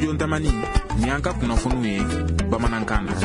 studio Tamani ni an ka kunnafoniw ye bamanankan na.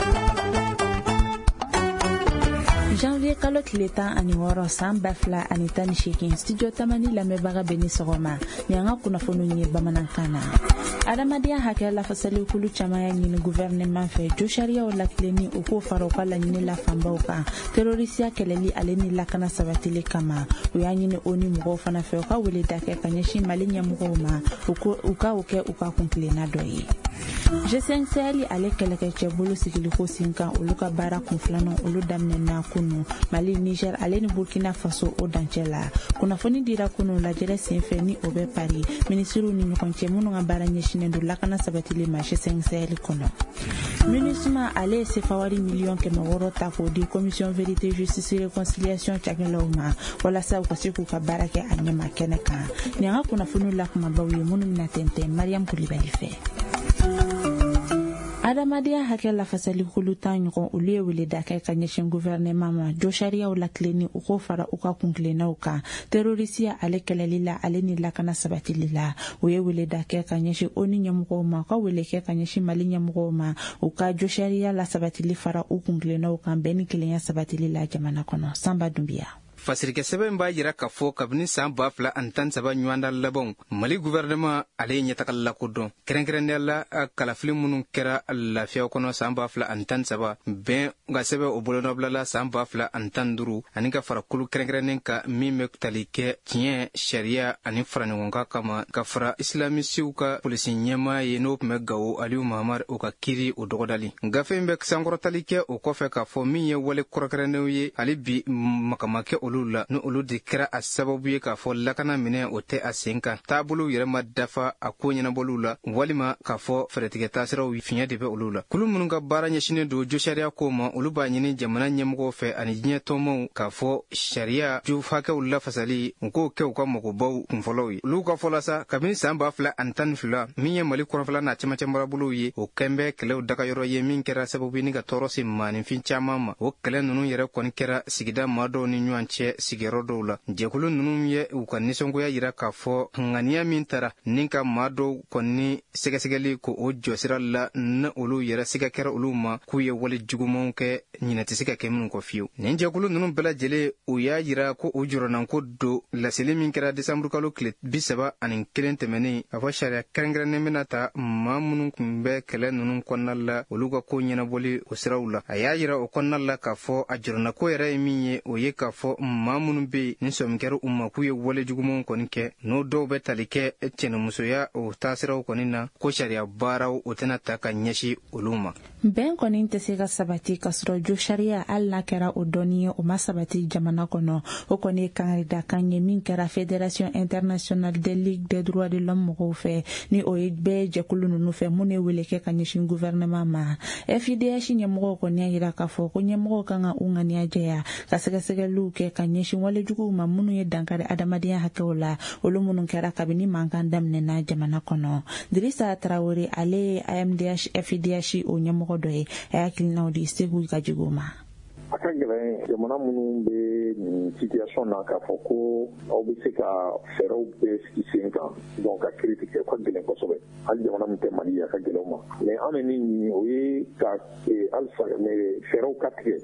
Janvier kalo tile 16 san 2018 studio Tamani lamɛnbaga bɛ ni sɔgɔma ni an ka kunnafoniw ye bamanankan na. Adamadenya hakɛ lafasali kulu caman y'a ɲini gouvernement fɛ jo sariyaw latilenni u k'o fara u ka laɲini la fanbaw kan terrorisiya kɛlɛli ale ni lakana sabatili kama u y'a ɲini o ni mɔgɔw fana fɛ u ka weleda kɛ ka ɲɛsin Mali ɲɛmɔgɔw ma u ka o kɛ u ka kuntilenna dɔ ye. G5 Sahel ale kɛlɛkɛcɛ bolo sigili ko sen kan olu ka baara kunfilanan olu daminɛna kunu Mali, Niger ale ni Burkina Faso o dancɛ la kunnafoni dira kunu lajɛrɛ senfɛ ni o bɛ Paris ministriw ni ɲɔgɔn cɛ minnu ka baara ɲɛsinnen don lakana sabatili ma G5 Sahel kɔnɔ. MINUSMA ale ye sefawari miliyɔn 600 ta k'o di commission vérité justice réconciliation cakɛlaw ma walasa u ka se k'u ka baara kɛ a ɲɛma kɛnɛ kan ni an ka kunnafoniw la kumabaw ye minnu bɛna tɛntɛn Mariam Kulibali fɛ. Adamadenya hakɛ lafasali kulu 10 ɲɔgɔn olu ye weleda kɛ ka ɲɛsin gouvernement ma jo sariyaw latilenni u k'o fara u ka kuntilennaw kan terrorisiya ale kɛlɛli la ale ni lakana sabatili la u ye weleda kɛ ka ɲɛsin ONU ɲɛmɔgɔw ma u ka wele kɛ ka ɲɛsin Mali ɲɛmɔgɔw ma u ka jo sariya la sabatili fara u kuntilennaw kan bɛn ni kelenya sabatili la jamana kɔnɔ Samba Dumbiya. Fasirike sɛbɛn b'a yira k'a fɔ kabini san 2013 ɲɔgɔnda labanw Mali gouvernement ale ye ɲɛtaga lakodɔn kɛrɛnkɛrɛnnenya la kalafili minnu kɛra lafiyaw kɔnɔ san 2013 bɛn ka sɛbɛn o bolonɔbilala san 2015 ani ka fara kulu kɛrɛnkɛrɛnnen ka min bɛ tali kɛ tiɲɛ sariya ani fara ɲɔgɔnkan kama ka fara islamisiw ka polisi ɲɛmaa ye n'o tun bɛ Gawo Aliyu Mahamar o ka kiiri o dɔgɔdali gafe in bɛ sankɔrɔtali kɛ o kɔfɛ k'a fɔ min ye wale kɔrɔkɛrɛnnenw ye hali bi makamakɛ la ni olu de kɛra a sababu ye k'a fɔ lakana minɛ o tɛ a sen kan taabolo yɛrɛ ma dafa a ko ɲɛnabɔliw la walima k'a fɔ fɛrɛtigɛ taasiraw fiɲɛ de bɛ olu la kulu minnu ka baara ɲɛsinnen don jo sariya ko ma olu b'a ɲini jamana ɲɛmɔgɔw fɛ ani diɲɛ tɔnmaw k'a fɔ sariya jo hakɛw lafasali u k'o kɛ u ka magobaw kunfɔlɔw ye olu ka fɔla sa kabini san 2012 min ye Mali kɔrɔnfɛla n'a cɛmancɛ marabolow ye o kɛn bɛ kɛlɛw dagayɔrɔ ye min kɛra sababu ye ni ka tɔɔrɔ se maaninfin caman ma o kɛlɛ ninnu yɛrɛ kɔni kɛra sigida maa dɔw ni ɲɔgɔn cɛ sigiyɔrɔ dɔw la jɛkulu ninnu ye u ka nisɔngoya yira k'a fɔ ŋaniya min tara ni ka maa dɔw kɔni sɛgɛsɛgɛli ko o jɔsira la ni olu yɛrɛ siga kɛra olu ma k'u ye wale jugumanw kɛ ɲinɛ tɛ se ka kɛ minnu kɔ fiyewu nin jɛkulu ninnu bɛɛ lajɛlen u y'a yira ko o jɔrɔnanko don laseli min kɛra desanburu kalo tile 31 tɛmɛnen a fɔ sariya kɛrɛnkɛrɛnnen bɛna ta maa minnu tun bɛ kɛlɛ ninnu kɔnɔna la olu ka ko ɲɛnabɔli o siraw la a y'a yira o kɔnɔna la k'a fɔ a jɔrɔnako yɛrɛ ye min ye o ye k'a fɔ maa minnu bɛ yen ni sɔmi kɛra u ma k'u ye wale jugumanw kɔni kɛ n'o dɔw bɛ tali kɛ cɛnimusoya o taasiraw kɔni na ko sariya baaraw o tɛna ta ka ɲɛsin olu ma bɛn kɔni tɛ se ka sabati ka sɔrɔ jo sariya hali n'a kɛra o dɔnni ye o ma sabati jamana kɔnɔ o kɔni ye kangaridakan kan ye min kɛra Fédération internationale des ligues des droits de l'homme mɔgɔw fɛ ni o ye bɛɛ jɛkulu ninnu fɛ mun ye wele kɛ ka ɲɛsin gouvernement ma FIDH ɲɛmɔgɔw kɔni y'a yira k'a fɔ ko ɲɛmɔgɔw kan ka u ŋaniya jɛya ka sɛgɛsɛgɛliw kɛ ka ɲɛsin walejuguw ma minnu ye dankari adamadenya hakɛw la olu minnu kɛra kabini mankan daminɛna jamana kɔnɔ Dirisa Traoré ale ye AMDH FIDH o ɲɛmɔgɔ dɔ ye a hakilinaw di Segu Gajigo ma a ka gɛlɛn jamana minnu bɛ nin situation na k'a fɔ ko aw bɛ se ka fɛɛrɛw bɛɛ sigi sen kan donc ka critique kɛ ka gɛlɛn kosɛbɛ hali jamana min tɛ Mali a ka gɛlɛn ma mais an bɛ min ɲini o ye ka halisa fɛɛrɛw ka tigɛ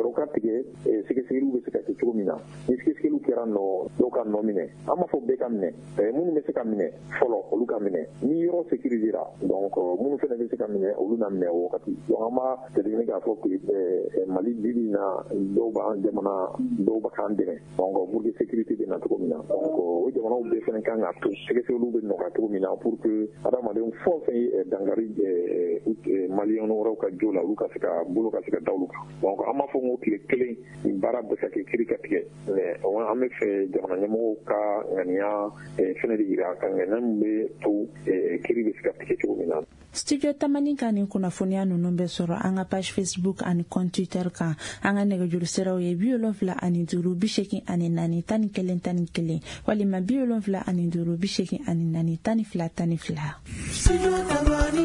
sɛgɛsɛgɛliw bɛ se ka kɛ cogo min na ni sɛgɛsɛgɛliw kɛra nɔ dɔw ka nɔ minɛ an b'a fɔ bɛɛ ka minɛ minnu bɛ se ka minɛ fɔlɔ olu ka minɛ ni yɔrɔ sécurisera donc minnu fana bɛ se ka minɛ olu na minɛ o wagati donc an b'a jateminɛ k'a fɔ Mali bibi na dɔw b'an jamana dɔw b'a k'an dɛmɛ donc pour que sécurité bɛ na cogo min na donc o jamanaw bɛɛ fana kan ka to sɛgɛsɛgɛliw bɛ nɔgɔya cogo min na pour que adamadenw fɛn o fɛn ye dankari maliyɛn wɛrɛw ka jo la olu ka se ka bolo ka se ka da olu kan donc an b'a fɔ ko tile kelen nin baara bɛ se ka kɛ kiri ka tigɛ mais an bɛ fɛ jamana ɲɛmɔgɔw ka ŋaniya fɛnɛ de yira ka ŋaniya min bɛ to kiri bɛ se ka tigɛ cogo min na. Studio Tamani ka nin kunnafoniya ninnu bɛ sɔrɔ an ka page Facebook ani compte Twitter kan an ka nɛgɛjuru siraw ye 75 84 11 11 walima 75 84 12 12. Studio Tamani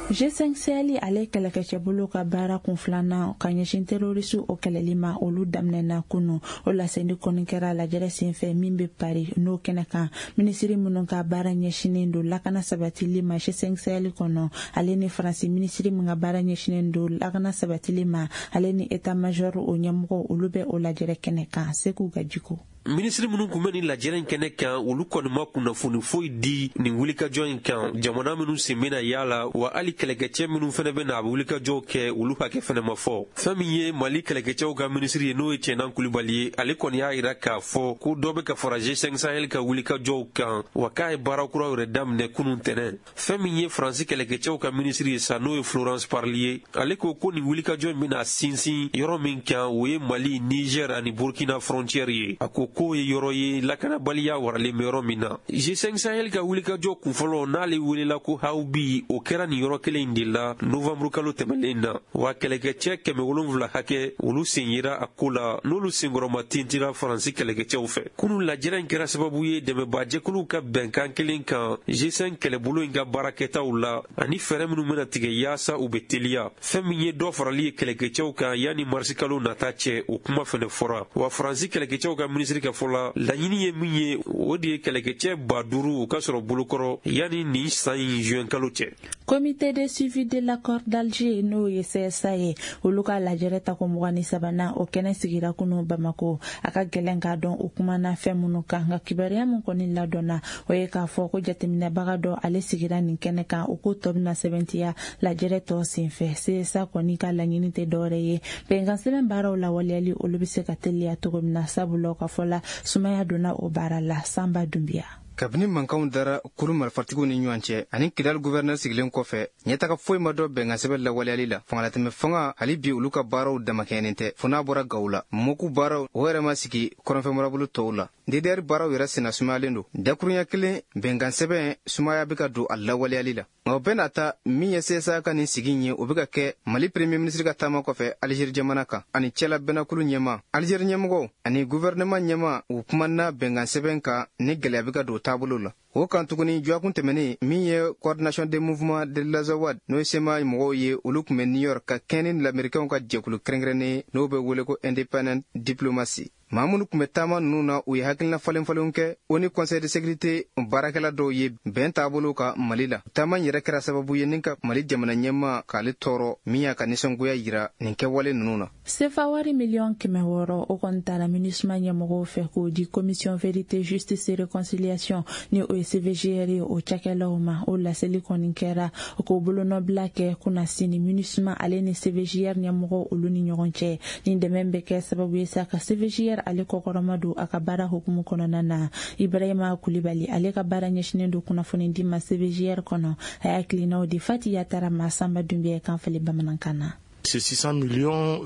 G5 Sahel ale kɛlɛkɛcɛ bolo ka baara kunfilanan ka ɲɛsin terroriste o kɛlɛli ma olu daminɛna kunu o laseli kɔni kɛra lajɛrɛ senfɛ min bɛ Paris n'o kɛnɛ kan minisiri minnu ka baara ɲɛsinen don lakana sabatili ma G5 Sahel kɔnɔ ale ni Faransi minisiri min ka baara ɲɛsinen don lakana sabatili ma ale ni état major o ɲɛmɔgɔ olu bɛ o lajɛrɛ kɛnɛ kan Seku Gajiko. Minisiri minnu kun bɛ ni lajɛrɛ in kɛnɛ kan olu kɔni ma kunnafoni foyi di nin wulikajɔ in kan jamana minnu sen bɛna yaala wa hali kɛlɛkɛcɛ minnu fɛnɛ bɛna a bɛ wulikajɔw kɛ olu hakɛ fɛnɛ ma fɔ fɛn min ye Mali kɛlɛkɛcɛw ka minisiri ye n'o ye Cɛnan Kulibali ye ale kɔni y'a yira k'a fɔ ko dɔ bɛ ka fara G5 Sahel ka wulikajɔw kan wa k'a ye baara kuraw yɛrɛ daminɛ kunun tɛnɛn fɛn min ye Faransi kɛlɛkɛcɛw ka minisiri ye sa n'o ye Florence Parly ye ale ko ni wulikajɔ in bɛna sinsin yɔrɔ min kan o ye Mali, Niger ani Burkina frontière ye a ko ye yɔrɔ ye lakanabaliya waralen bɛ yɔrɔ min na G5 Sahel ka wulikajɔ kunfɔlɔ n'ale welela ko Hawbi o kɛra nin yɔrɔ kelen de la novembre kalo tɛmɛlen na wa kɛlɛkɛcɛ 700 hakɛ olu sen yera a ko la n'olu senkɔrɔma tintira Faransi kɛlɛkɛcɛw fɛ kunun lajɛrɛ in kɛra sababu ye dɛmɛbajɛkuluw ka bɛnkan kelen kan G5 kɛlɛbolo in ka baarakɛtaw la ani fɛɛrɛ minnu bɛna tigɛ yaasa u bɛ teliya fɛn min ye dɔ farali ye kɛlɛkɛcɛw kan yanni marisi kalo nata cɛ o kuma fɛnɛ fɔra wa Faransi kɛlɛkɛcɛw ka minisiri ka fɔla laɲini ye min ye o de ye kɛlɛkɛcɛ 5,000 o ka sɔrɔ bolokɔrɔ yanni nin san in juin kalo cɛ. Comité de suivi de l'accord d'Alger n'o ye CSA ye olu ka lajɛrɛ ta ko 23 o kɛnɛ sigira kunu Bamako a ka gɛlɛn k'a dɔn o kumana fɛn minnu kan nka kibaruya min kɔni ladɔnna o ye k'a fɔ ko jateminɛbaga dɔ ale sigira nin kɛnɛ kan o ko tɔ bɛna sɛbɛntiya lajɛrɛ tɔ senfɛ CSA kɔni ka laɲini tɛ dɔwɛrɛ ye bɛnkan sɛbɛn baaraw lawaleyali olu bɛ se ka teliya cogo min na sabula ka fɔ la Sumaya donna o baara la Samba Dumbia. kabini mankanw dara kuru marifartigiw ni ɲɔgɔn cɛ ani Kidal gouverneur sigilen kɔfɛ ɲɛtaga foyi ma dɔ bɛnkan sɛbɛn lawaleyali la fangalatɛmɛ fanga hali bi olu ka baaraw damakɛɲɛnen tɛ fo n'a bɔra gaw la moku baaraw o yɛrɛ ma sigi kɔrɔnfɛmarabolo tɔw la DDR baaraw yɛrɛ sena sumayalen don dakurunya kelen bɛnkan sɛbɛn sumaya bɛ ka don a lawaleyali la nka o bɛɛ n'a ta min ye CSA ka nin sigi ye o bɛ ka kɛ Mali premier ministre ka taama kɔfɛ Algérie jamana kan ani cɛla bɛnakulu ɲɛma Algérie ɲɛmɔgɔw ani gouvernement ɲɛma u kumana bɛnkan sɛbɛn kan ni gɛlɛya bɛ ka don taabolo la o kan tuguni jɔkun tɛmɛnen min ye coordination des mouvements de l'Azawad n'o ye sema mɔgɔw ye olu kun bɛ New York ka kɛɲɛ ni lamɛrikɛnw ka jɛkulu kɛrɛnkɛrɛnnen n'o bɛ wele ko independent diplomacy maa minnu kun bɛ taama ninnu na u ye hakilina falenfalenw kɛ o ni conseil de sécurité baarakɛla dɔw ye bɛn taabolo ka Mali la taama yɛrɛ kɛra sababu ye ni ka Mali jamana ɲɛma k'ale tɔɔrɔ min y'a ka nisɔngoya yira nin kɛwale ninnu na sefa wari 1,600,000 o kɔni taara MINUSMA ɲɛmɔgɔw fɛ k'o di commission vérité justice et réconciliation ni o ye CVGR o cakɛlaw ma o laseli kɔni kɛra o k'o bolonɔbila kɛ kuna sini MINUSMA ale ni CVGR ɲɛmɔgɔ olu ni ɲɔgɔn cɛ ni dɛmɛ bɛ kɛ sababu ye sa ka CVGR ale kɔkɔrɔma don a ka baara hukumu kɔnɔna na Ibrahima Kulibali ale ka baara ɲɛsinen don kunnafoni di ma CVGR kɔnɔ a y'a kilinaw di Fati Yatara ma Samba Dumbia kan fali bamanankan na. Ces 600 millions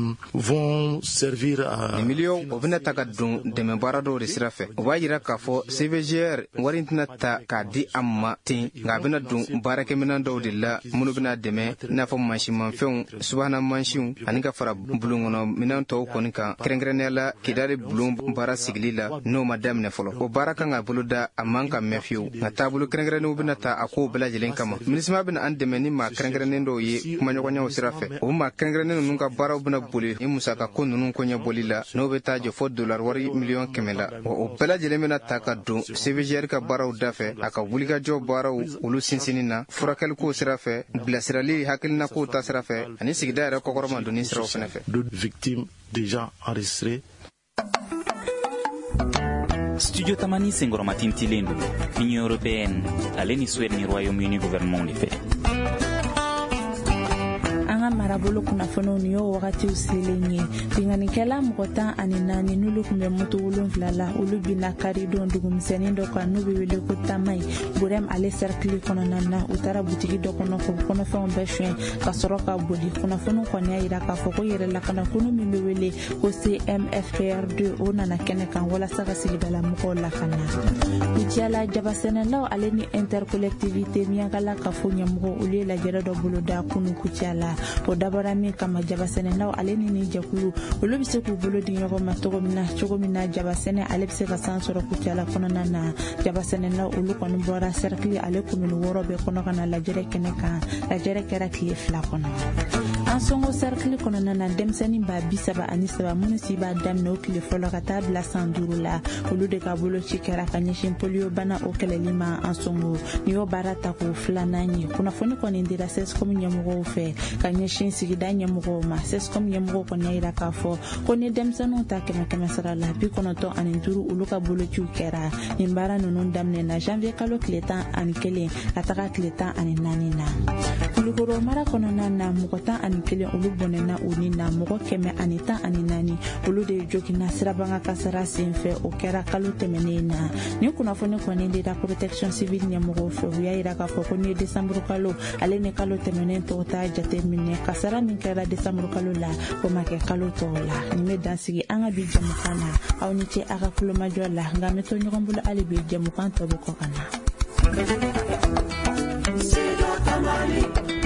vont servir à... Les millions o bɛna ta ka don dɛmɛ baara dɔw de sira fɛ o b'a yira k'a fɔ CVGR wari tɛna ta k'a di a ma ten nka a bɛna don baarakɛminɛn dɔw de la minnu bɛna dɛmɛ i n'a fɔ mansinmafɛnw subahana mansinw ani ka fara bulon kɔnɔ minɛn tɔw kɔni kan kɛrɛnkɛrɛnnenya la Kidali bulon baara sigili la n'o ma daminɛ fɔlɔ o baara kan ka boloda a man ka mɛn fiyewu nka taabolo kɛrɛnkɛrɛnnenw bɛna ta a kow bɛɛ lajɛlen kama MINUSMA bɛna an dɛmɛ ni maa kɛrɛnkɛrɛnnen dɔw ye kumaɲɔgɔnyaw sira fɛ o ma kɛrɛnkɛrɛnnen ninnu ka baaraw bɛna boli ni musaka ko ninnu koɲɛbɔli la n'o bɛ taa jɔ fɔ $100 wari 1,100,000 la o bɛɛ lajɛlen bɛna ta ka don CVGR ka baaraw dafɛ a ka wulikajɔ baaraw olu sinsinni na furakɛliko sira fɛ bilasirali hakilinako ta sira fɛ ani sigida yɛrɛ kɔkɔrɔma donni siraw fɛnɛ fɛ. Victimes déjà enregistrées. Studio Tamani senkɔrɔma tintilen don Union européenne ale ni Suède ni Royaume-Uni gouvernement de fɛ. marabolo kunnafoniw ni y'o wagatiw selen ye binganikɛla mɔgɔ 14 n'olu kun bɛ moto 7 la olu bina karidon dugumisɛnnin dɔ kan n'u bɛ wele ko Tamai Burem ale cercle kɔnɔna na u taara butigi dɔ kɔnɔ ko kɔnɔfɛnw bɛɛ suɲɛ ka sɔrɔ ka boli kunnafoniw kɔni y'a yira k'a fɔ ko yɛrɛlakanakunu min bɛ wele ko CMFPR2 o nana kɛnɛ kan walasa ka sigidala mɔgɔw lakana Kuciyala jabasɛnɛlaw ale ni intercollectivité miyankala ka fo ɲɛmɔgɔ olu ye lajɛrɛ dɔ bolo da kunu Kuciyala o dabɔra min kama jabasɛnɛlaw ale ni jɛkulu olu bɛ se k'u bolo di ɲɔgɔn ma cogo min na jabasɛnɛ ale bɛ se ka san sɔrɔ kucala kɔnɔna na jabasɛnɛlaw olu kɔni bɔra cercle ale commune 6 bɛɛ kɔnɔ ka na lajɛrɛ kɛnɛ kan lajɛrɛ kɛra tile 2 kɔnɔ an sɔngɔ cercle kɔnɔna na denmisɛnnin ba 37 minnu si b'a daminɛ o tile fɔlɔ ka taa bila san 5 la olu de ka boloci kɛra ka ɲɛsin polio bana o kɛlɛli ma an sɔngɔ ni y'o baara ta k'o 2nan ye kunnafoni kɔni dira sescom ɲɛmɔgɔw fɛ ka ɲɛsin sigida ɲɛmɔgɔw ma sescom ɲɛmɔgɔw kɔni y'a yira k'a fɔ ko ni denmisɛnninw ta 100 sara la 95 olu ka bolociw kɛra nin baara ninnu daminɛna janvier kalo tile 11 ka taga tile 14 na Kulukoro mara kɔnɔna na mɔgɔ 11 olu bɔnɛna o ni na mɔgɔ 114 olu de jogina sirabanga kasara senfɛ o kɛra kalo tɛmɛnen na ni kunnafoni kɔni dira protection civile ɲɛmɔgɔw fɛ u y'a yira k'a fɔ ko ni décembre kalo ale ni kalo tɛmɛnen tɔw ta jateminɛ kasara min kɛra décembre kalo la o ma kɛ kalo tɔw la nin bɛ dansigi an ka bi jamukan na aw ni ce a ka kulomajɔ la nka an bɛ to ɲɔgɔn bolo hali bi jamukan tɔ bɛ kɔ ka na